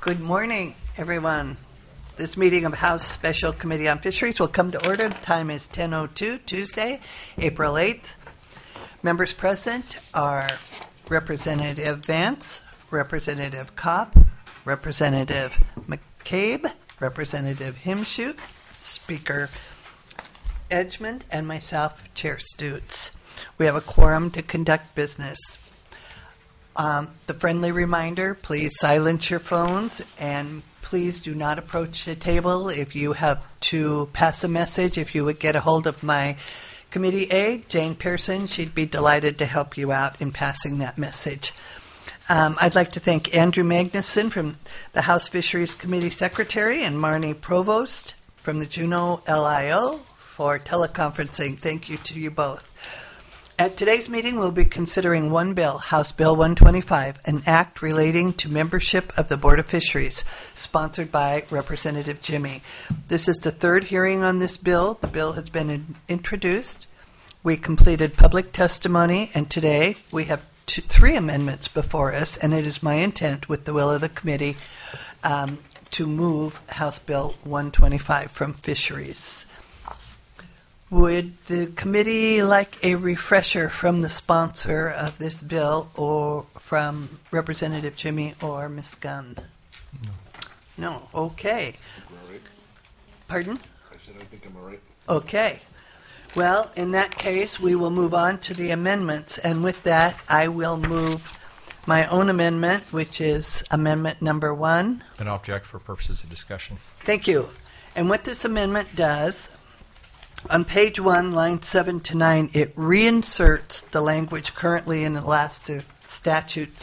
Good morning, everyone. This meeting of House Special Committee on Fisheries will come to order. The time is 10:02, Tuesday, April 8th. Members present are Representative Vance, Representative Kopp, Representative McCabe, Representative Himshoot, Speaker Edgmond, and myself, Chair Stutz. We have a quorum to conduct business. The friendly reminder, please silence your phones and please do not approach the table. If you have to pass a message, if you would get a hold of my committee aide, Jane Pearson, she'd be delighted to help you out in passing that message. I'd like to thank Andrew Magnuson from the House Fisheries Committee Secretary and Marnie Provost from the Juneau LIO for teleconferencing. Thank you to you both. At today's meeting, we'll be considering one bill, House Bill 125, an act relating to membership of the Board of Fisheries, sponsored by Representative Jimmy. This is the third hearing on this bill. The bill has been introduced. We completed public testimony, and today we have three amendments before us, and it is my intent, with the will of the committee, to move House Bill 125 from Fisheries. Would the committee like a refresher from the sponsor of this bill or from Representative Jimmy or Ms. Gunn? No. Okay. Pardon? I said I think I'm all right. Okay. Well, in that case, we will move on to the amendments. And with that, I will move my own amendment, which is amendment number 1. An object for purposes of discussion. Thank you. And what this amendment does, on page 1, lines 7 to 9, it reinserts the language currently in Alaska Statute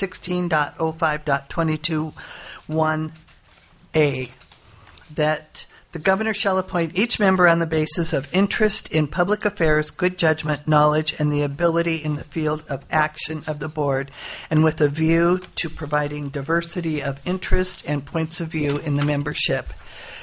16.05.22(1)A, that the governor shall appoint each member on the basis of interest in public affairs, good judgment, knowledge, and the ability in the field of action of the board, and with a view to providing diversity of interest and points of view in the membership.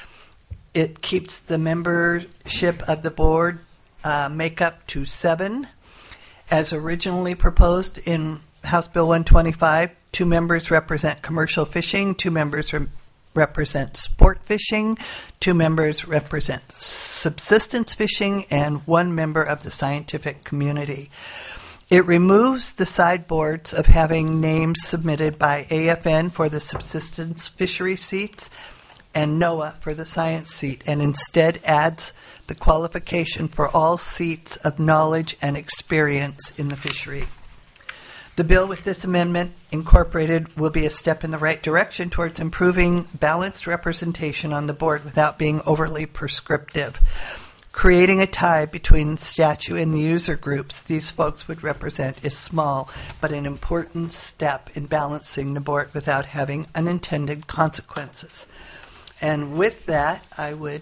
It keeps the membership of the board makeup to 7, as originally proposed in House Bill 125. 2 members represent commercial fishing, 2 members represent sport fishing, 2 members represent subsistence fishing, and 1 member of the scientific community. It removes the sideboards of having names submitted by AFN for the subsistence fishery seats and NOAA for the science seat, and instead adds the qualification for all seats of knowledge and experience in the fishery. The bill with this amendment incorporated will be a step in the right direction towards improving balanced representation on the board without being overly prescriptive. Creating a tie between statute and the user groups these folks would represent is small, but an important step in balancing the board without having unintended consequences. And with that, I would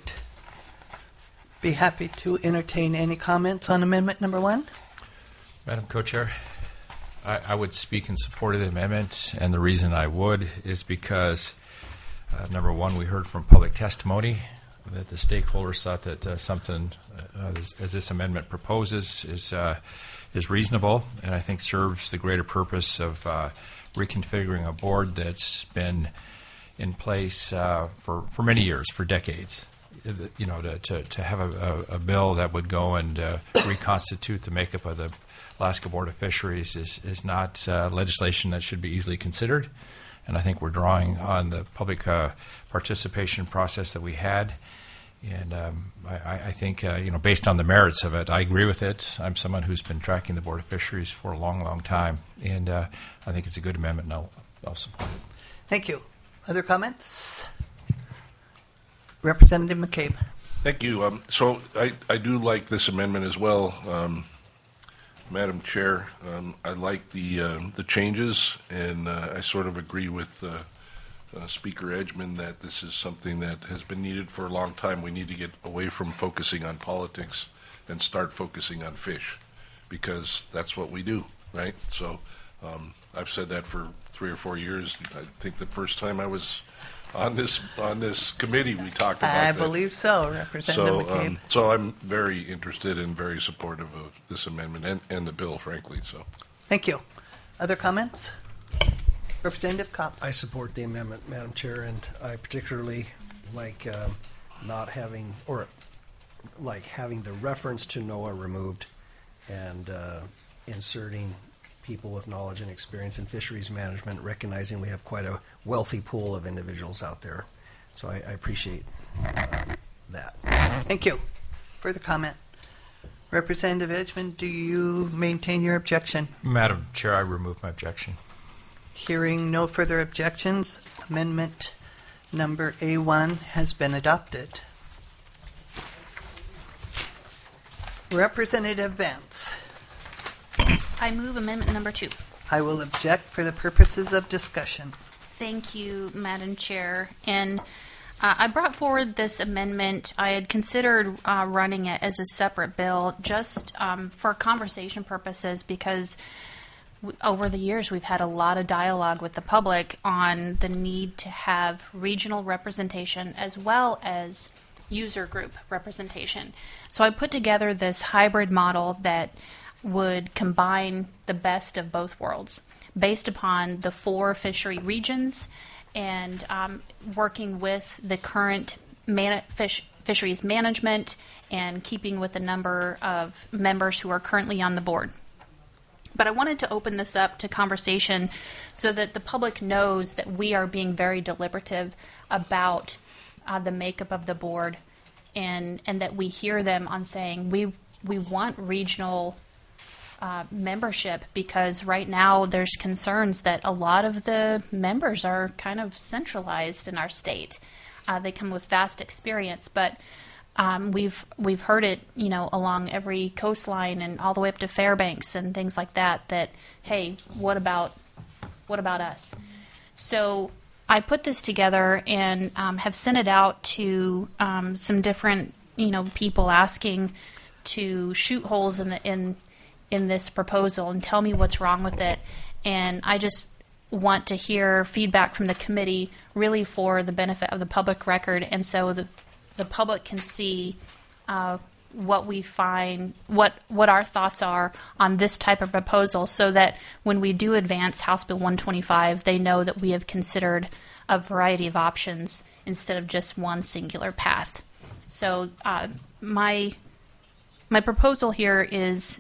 be happy to entertain any comments on amendment number 1. Madam Co-Chair, I would speak in support of the amendment, and the reason I would is because, number 1, we heard from public testimony that the stakeholders thought that something as this amendment proposes is reasonable, and I think serves the greater purpose of reconfiguring a board that's been in place for many years, for decades. You know, to have a bill that would go and reconstitute the makeup of the Alaska Board of Fisheries is not legislation that should be easily considered. And I think we're drawing on the public participation process that we had. And I think, based on the merits of it, I agree with it. I'm someone who's been tracking the Board of Fisheries for a long, long time. And I think it's a good amendment, and I'll support it. Thank you. Other comments? Representative McCabe. Thank you. So I do like this amendment as well, Madam Chair. I like the changes, and I sort of agree with Speaker Edgmond that this is something that has been needed for a long time. We need to get away from focusing on politics and start focusing on fish, because that's what we do, right? So I've said that for 3 or 4 years. I think the first time I was on this committee, we talked about that. I believe so, Representative McCabe. So I'm very interested and very supportive of this amendment and the bill, frankly. So, thank you. Other comments? Representative Kopp. I support the amendment, Madam Chair, and I particularly like not having, or like having the reference to NOAA removed and inserting people with knowledge and experience in fisheries management, recognizing we have quite a wealthy pool of individuals out there. So I appreciate that. Thank you. Further comment? Representative Edgman, do you maintain your objection? Madam Chair, I remove my objection. Hearing no further objections, amendment number A1 has been adopted. Representative Vance, I move amendment number 2. I will object for the purposes of discussion. Thank you, Madam Chair. And I brought forward this amendment. I had considered running it as a separate bill just for conversation purposes because over the years we've had a lot of dialogue with the public on the need to have regional representation as well as user group representation. So I put together this hybrid model that would combine the best of both worlds based upon the 4 fishery regions and working with the current fisheries management and keeping with the number of members who are currently on the board. But I wanted to open this up to conversation so that the public knows that we are being very deliberative about the makeup of the board and that we hear them on saying we want regional membership because right now there's concerns that a lot of the members are kind of centralized in our state. They come with vast experience, but we've heard it, along every coastline and all the way up to Fairbanks and things like that. That hey, what about us? So I put this together and have sent it out to some different people asking to shoot holes in this proposal and tell me what's wrong with it. And I just want to hear feedback from the committee really for the benefit of the public record, and so the public can see what we find, what our thoughts are on this type of proposal, so that when we do advance House Bill 125, they know that we have considered a variety of options instead of just one singular path. So my proposal here is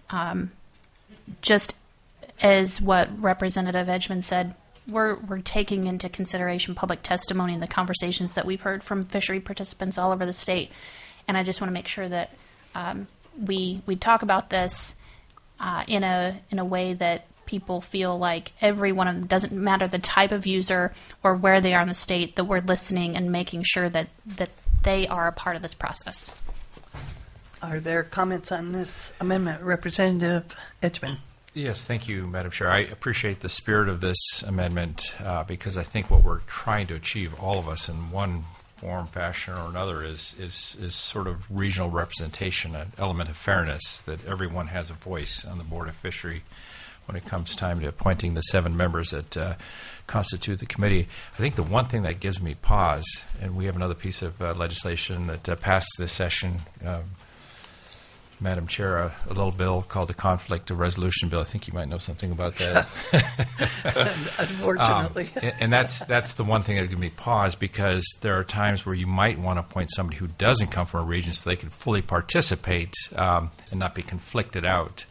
just as what Representative Edgman said. We're taking into consideration public testimony and the conversations that we've heard from fishery participants all over the state, and I just want to make sure that we talk about this in a way that people feel like every one of them, doesn't matter the type of user or where they are in the state, that we're listening and making sure that they are a part of this process. Are there comments on this amendment? Representative Edgman. Yes, thank you, Madam Chair. I appreciate the spirit of this amendment because I think what we're trying to achieve, all of us, in one form, fashion, or another, is sort of regional representation, an element of fairness, that everyone has a voice on the Board of Fishery when it comes time to appointing the 7 members that constitute the committee. I think the one thing that gives me pause, and we have another piece of legislation that passed this session, Madam Chair, a little bill called the Conflict of Resolution Bill. I think you might know something about that. Unfortunately. And that's the one thing that gives me pause, because there are times where you might want to appoint somebody who doesn't come from a region so they can fully participate and not be conflicted out.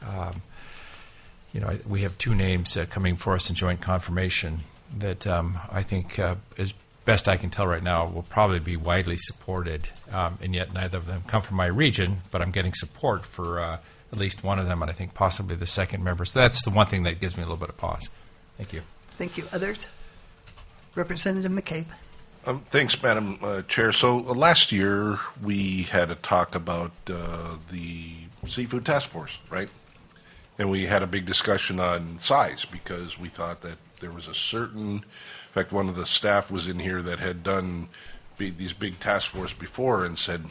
We have 2 names coming for us in joint confirmation that I think, as best I can tell right now, will probably be widely supported, and yet neither of them come from my region, but I'm getting support for at least one of them, and I think possibly the second member. So that's the one thing that gives me a little bit of pause. Thank you. Thank you. Others? Representative McCabe. Thanks, Madam Chair. So last year we had a talk about the Seafood Task Force, right? And we had a big discussion on size because we thought that there was a certain, in fact, one of the staff was in here that had done these big task force before and said,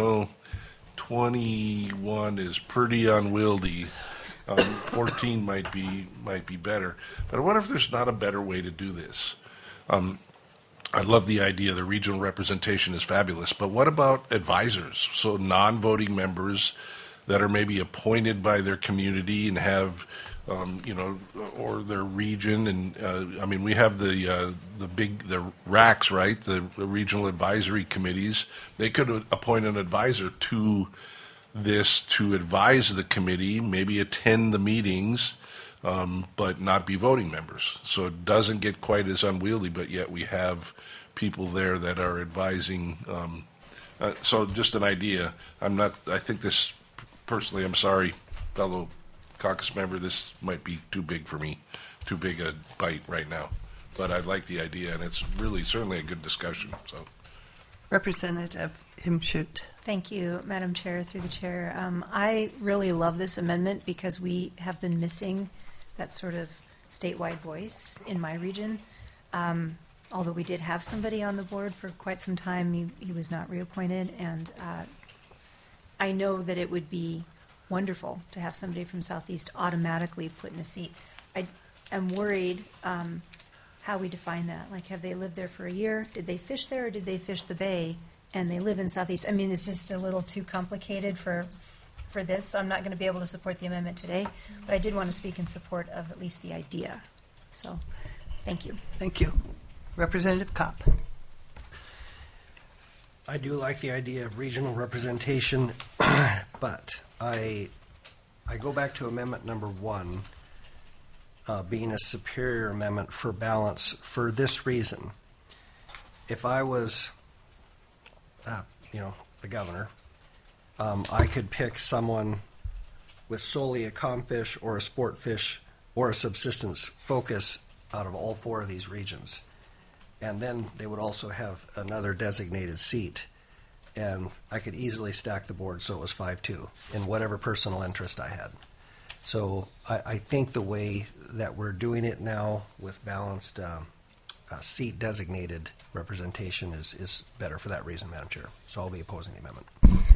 21 is pretty unwieldy. 14 might be better. But I wonder if there's not a better way to do this. I love the idea. The regional representation is fabulous. But what about advisors? So non-voting members that are maybe appointed by their community and have or their region. And I mean, we have the RACs, right? The regional advisory committees. They could appoint an advisor to this to advise the committee, maybe attend the meetings, but not be voting members. So it doesn't get quite as unwieldy, but yet we have people there that are advising. So just an idea. I think this, personally, I'm sorry, fellow caucus member, this might be too big for me, too big a bite right now. But I like the idea, and it's really certainly a good discussion. So, Representative Himschoot. Thank you, Madam Chair, through the chair. I really love this amendment because we have been missing that sort of statewide voice in my region. Although we did have somebody on the board for quite some time, he was not reappointed, and I know that it would be wonderful to have somebody from Southeast automatically put in a seat. I am worried how we define that. Like, have they lived there for a year? Did they fish there, or did they fish the bay? And they live in Southeast. I mean, it's just a little too complicated for this, so I'm not going to be able to support the amendment today. But I did want to speak in support of at least the idea. So, thank you. Thank you. Representative Kopp. I do like the idea of regional representation, but I go back to amendment number 1, being a superior amendment for balance for this reason. If I was, the governor, I could pick someone with solely a comfish or a sport fish or a subsistence focus out of all 4 of these regions. And then they would also have another designated seat. And I could easily stack the board so it was 5-2 in whatever personal interest I had. So I think the way that we're doing it now with balanced seat designated representation is better for that reason, Madam Chair. So I'll be opposing the amendment.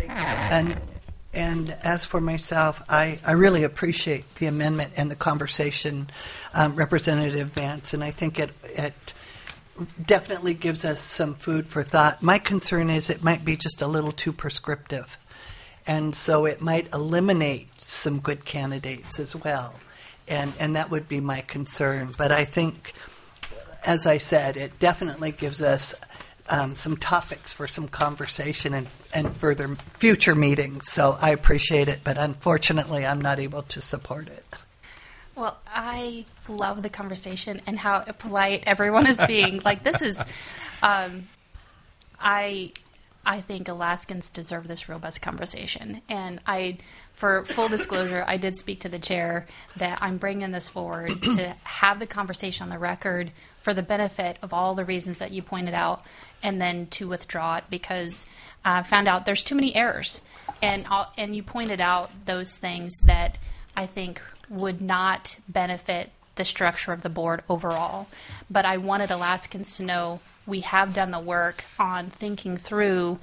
And as for myself, I really appreciate the amendment and the conversation, Representative Vance, and I think it definitely gives us some food for thought. My concern is it might be just a little too prescriptive, and so it might eliminate some good candidates as well, and that would be my concern. But I think, as I said, it definitely gives us some topics for some conversation and further future meetings. So I appreciate it, but unfortunately I'm not able to support it. Well, I love the conversation and how polite everyone is being. Like, this is, I think Alaskans deserve this robust conversation. And for full disclosure, I did speak to the chair that I'm bringing this forward to have the conversation on the record for the benefit of all the reasons that you pointed out, and then to withdraw it because I found out there's too many errors. And you pointed out those things that I think would not benefit the structure of the board overall. But I wanted Alaskans to know we have done the work on thinking through,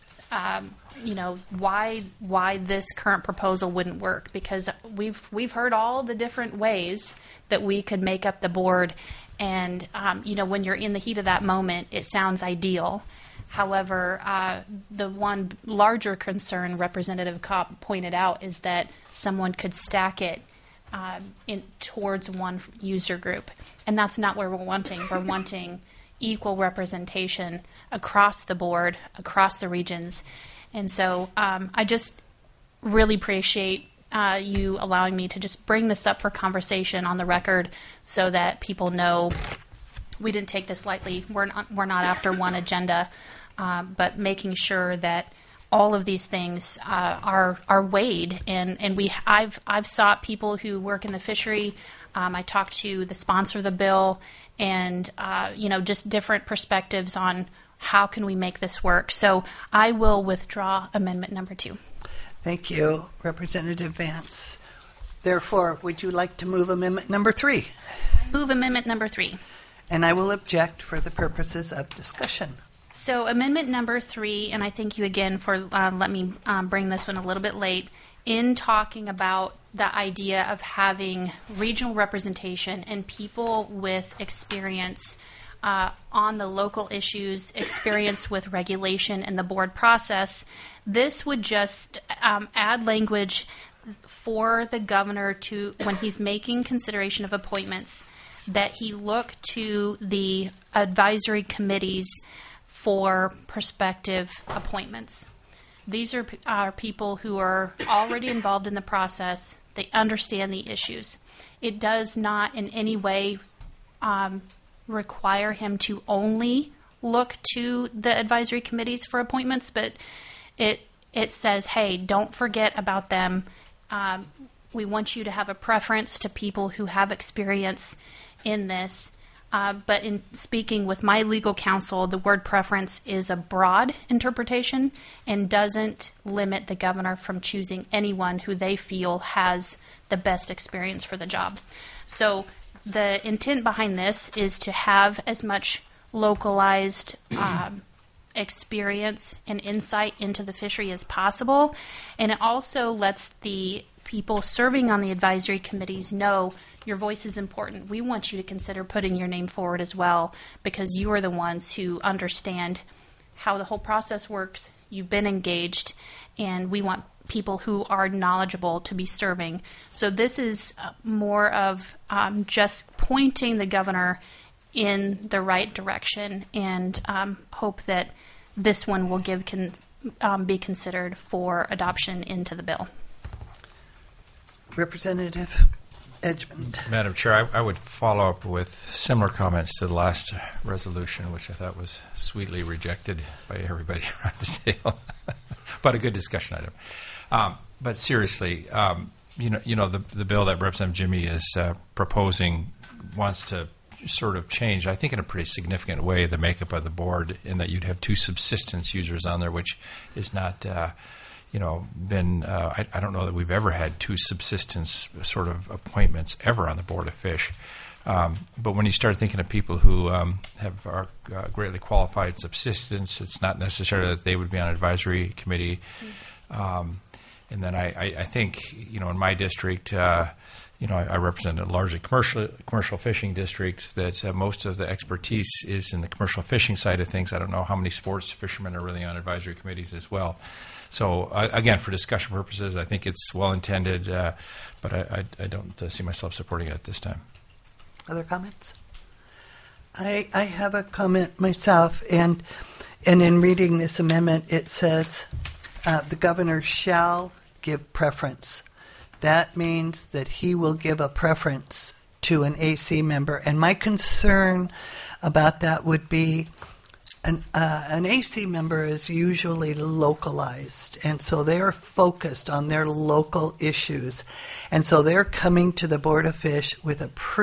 why this current proposal wouldn't work, because we've heard all the different ways that we could make up the board, and when you're in the heat of that moment, it sounds ideal. However, the one larger concern Representative Kopp pointed out is that someone could stack it towards one user group, and that's not what we're wanting. We're wanting equal representation across the board, across the regions, and so I just really appreciate you allowing me to just bring this up for conversation on the record, so that people know we didn't take this lightly. We're not after one agenda, but making sure that all of these things are weighed, and I've sought people who work in the fishery. I talked to the sponsor of the bill, and just different perspectives on how can we make this work. So I will withdraw amendment number 2. Thank you, Representative Vance. Therefore, would you like to move amendment number 3? Move amendment number 3. And I will object for the purposes of discussion. So amendment number 3, and I thank you again for let me bring this one a little bit late, in talking about the idea of having regional representation and people with experience on the local issues, experience with regulation and the board process. This would just add language for the governor to, when he's making consideration of appointments, that he look to the advisory committees for prospective appointments. These are people who are already involved in the process. They understand the issues. It does not in any way require him to only look to the advisory committees for appointments, but it says, hey, don't forget about them. We want you to have a preference to people who have experience in this. But in speaking with my legal counsel, the word preference is a broad interpretation and doesn't limit the governor from choosing anyone who they feel has the best experience for the job. So the intent behind this is to have as much localized experience and insight into the fishery as possible. And it also lets the people serving on the advisory committees know your voice is important. We want you to consider putting your name forward as well, because you are the ones who understand how the whole process works. You've been engaged, and we want people who are knowledgeable to be serving. So this is more of just pointing the governor in the right direction, and hope that this one will be considered for adoption into the bill. Representative Edgmond. Madam Chair, I would follow up with similar comments to the last resolution, which I thought was sweetly rejected by everybody around the table, but a good discussion item. But seriously, the bill that Representative Jimmy is proposing wants to sort of change, I think in a pretty significant way, the makeup of the board, in that you'd have 2 subsistence users on there, which is not been, I don't know that we've ever had 2 subsistence sort of appointments ever on the Board of Fish. But when you start thinking of people who are greatly qualified subsistence, it's not necessarily that they would be on an advisory committee. And then I think, in my district, I represent a largely commercial fishing district, that most of the expertise is in the commercial fishing side of things. I don't know how many sports fishermen are really on advisory committees as well. So, again, for discussion purposes, I think it's well-intended, but I don't see myself supporting it at this time. Other comments? I have a comment myself, and in reading this amendment, it says the governor shall give preference. That means that he will give a preference to an AC member, and my concern about that would be an AC member is usually localized, and so they're focused on their local issues, and so they're coming to the Board of Fish with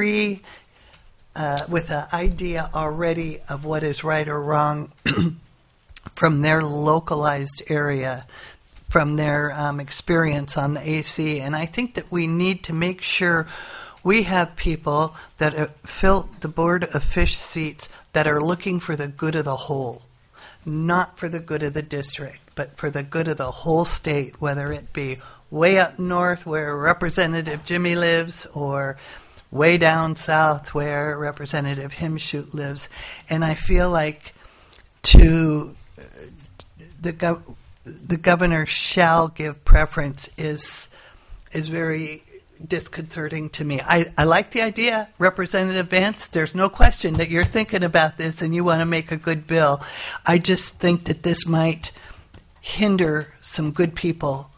with an idea already of what is right or wrong from their localized area, from their experience on the AC, and I think that we need to make sure we have people that fill the Board of Fish seats that are looking for the good of the whole, not for the good of the district, but for the good of the whole state, whether it be way up north where Representative Jimmy lives or way down south where Representative Himshoot lives. And I feel like the governor shall give preference is very disconcerting to me. I like the idea, Representative Vance. There's no question that you're thinking about this and you want to make a good bill. I just think that this might hinder some good people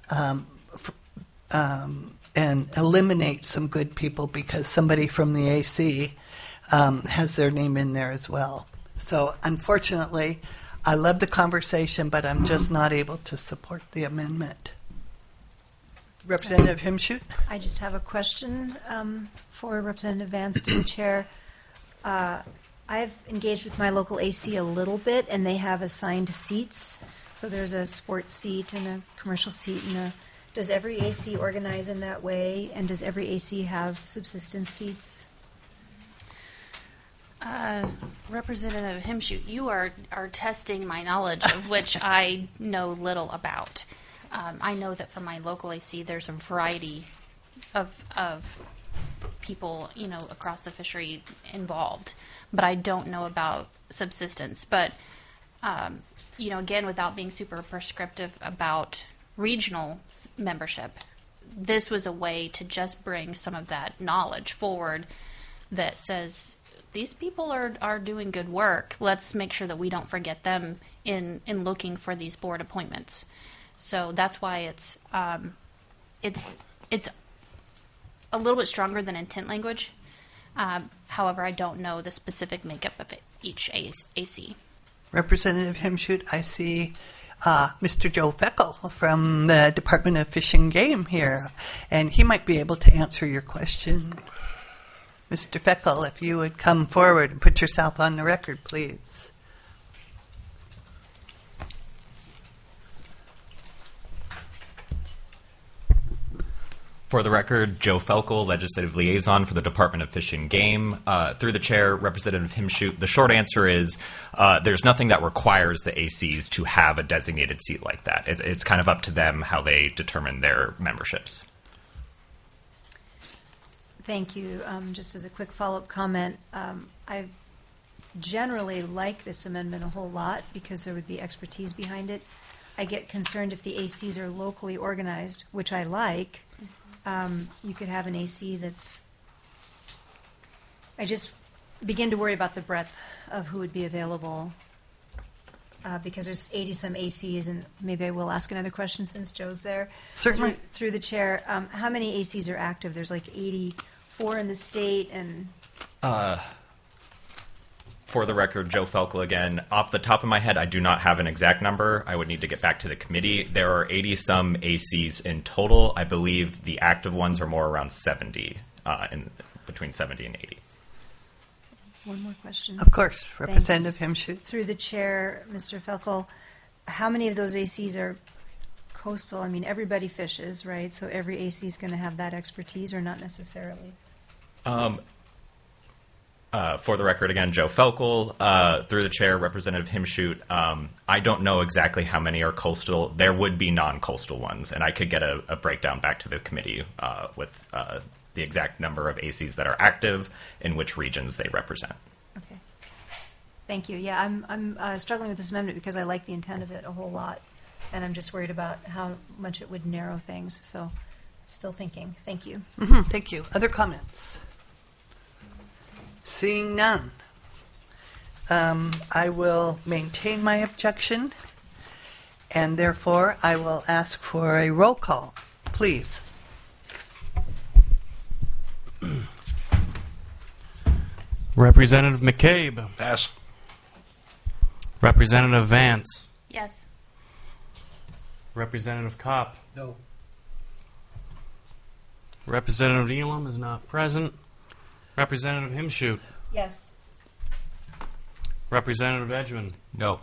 and eliminate some good people because somebody from the AC has their name in there as well. So unfortunately, I love the conversation, but I'm just not able to support the amendment. Representative Himshoot? I just have a question for Representative Vance to the chair. I've engaged with my local AC a little bit, and they have assigned seats. So there's a sports seat and a commercial seat. Does every AC organize in that way, and does every AC have subsistence seats? Representative Himshoot, you are testing my knowledge, of which I know little about. I know that for my local AC, there's a variety of people, across the fishery involved, but I don't know about subsistence. But, again, without being super prescriptive about regional membership, this was a way to just bring some of that knowledge forward that says these people are doing good work. Let's make sure that we don't forget them in looking for these board appointments. So that's why it's a little bit stronger than intent language. However, I don't know the specific makeup of each AC. Representative Himschoot, I see Mr. Joe Feckel from the Department of Fish and Game here, and he might be able to answer your question. Mr. Feckel, if you would come forward and put yourself on the record, please. For the record, Joe Felkel, Legislative Liaison for the Department of Fish and Game. Through the chair, Representative Himschoot, the short answer is there's nothing that requires the ACs to have a designated seat like that. It's kind of up to them how they determine their memberships. Thank you. Just as a quick follow-up comment, I generally like this amendment a whole lot because there would be expertise behind it. I get concerned if the ACs are locally organized, which I like. You could have an AC that's... I just begin to worry about the breadth of who would be available because there's 80-some ACs, and maybe I will ask another question since Joe's there. Certainly. Through the chair, how many ACs are active? There's like 84 in the state, and... For the record, Joe Felkel again. Off the top of my head, I do not have an exact number. I would need to get back to the committee. There are 80-some ACs in total. I believe the active ones are more around 70, between 70 and 80. One more question. Of course, Thanks. Representative Himschoot. Through the chair, Mr. Felkel, how many of those ACs are coastal? I mean, everybody fishes, right? So every AC is going to have that expertise, or not necessarily? For the record, again, Joe Felkel. Through the chair, Representative Himschoot. I don't know exactly how many are coastal. There would be non-coastal ones, and I could get a breakdown back to the committee with the exact number of ACs that are active in which regions they represent. Okay. Thank you. Yeah, I'm struggling with this amendment because I like the intent of it a whole lot, and I'm just worried about how much it would narrow things. So, still thinking. Thank you. Thank you. Other comments? Seeing none, I will maintain my objection, and therefore I will ask for a roll call, please. Representative McCabe. Pass. Representative Vance. Yes. Representative Kopp. No. Representative Elam is not present. Representative Himschoot. Yes. Representative Edgman. No.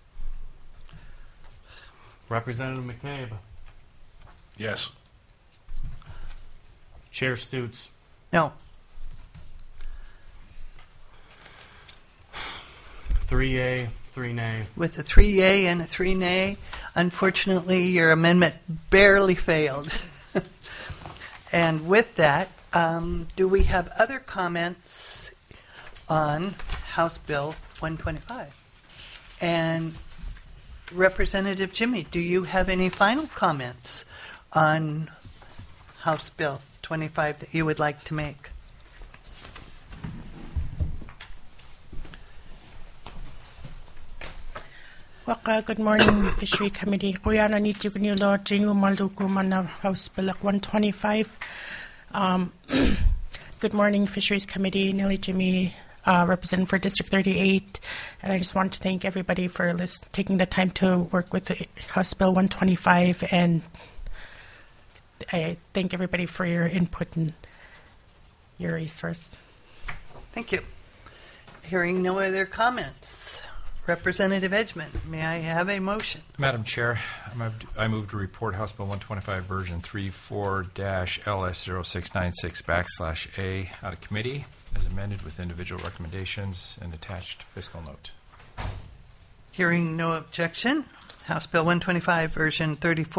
Representative McCabe. Yes. Chair Stutes. No. 3 yea, 3 nay. With a 3 yea and a 3 nay, unfortunately, your amendment barely failed. And with that, do we have other comments on House Bill 125? And Representative Jimmy, do you have any final comments on House Bill 25 that you would like to make? Good morning, Fishery Committee. Kuya na niti ko nilo jingo malduko mana House Bill 125. Good morning, Fisheries Committee. Nellie Jimmy, representing for District 38. And I just want to thank everybody for taking the time to work with House Bill 125. And I thank everybody for your input and your resource. Thank you. Hearing no other comments. Representative Edgman, may I have a motion? Madam Chair, I move to report House Bill 125 version 34-LS0696/A out of committee as amended with individual recommendations and attached fiscal note. Hearing no objection, House Bill 125 version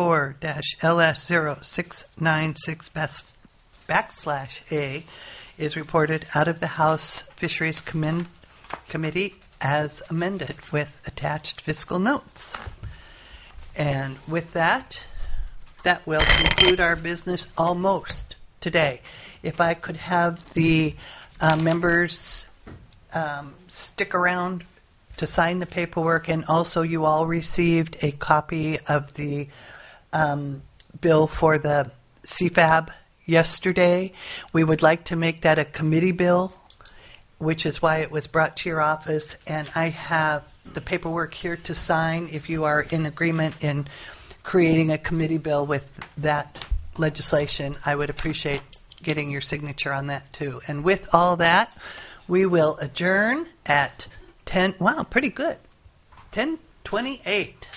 34-LS0696/A is reported out of the House Fisheries Committee as amended with attached fiscal notes. And with that, that will conclude our business almost today. If I could have the members stick around to sign the paperwork, and also you all received a copy of the bill for the CFAB yesterday. We would like to make that a committee bill, which is why it was brought to your office, and I have the paperwork here to sign if you are in agreement in creating a committee bill with that legislation. I would appreciate getting your signature on that too. And with all that, we will adjourn at 10, wow, pretty good, 10:28.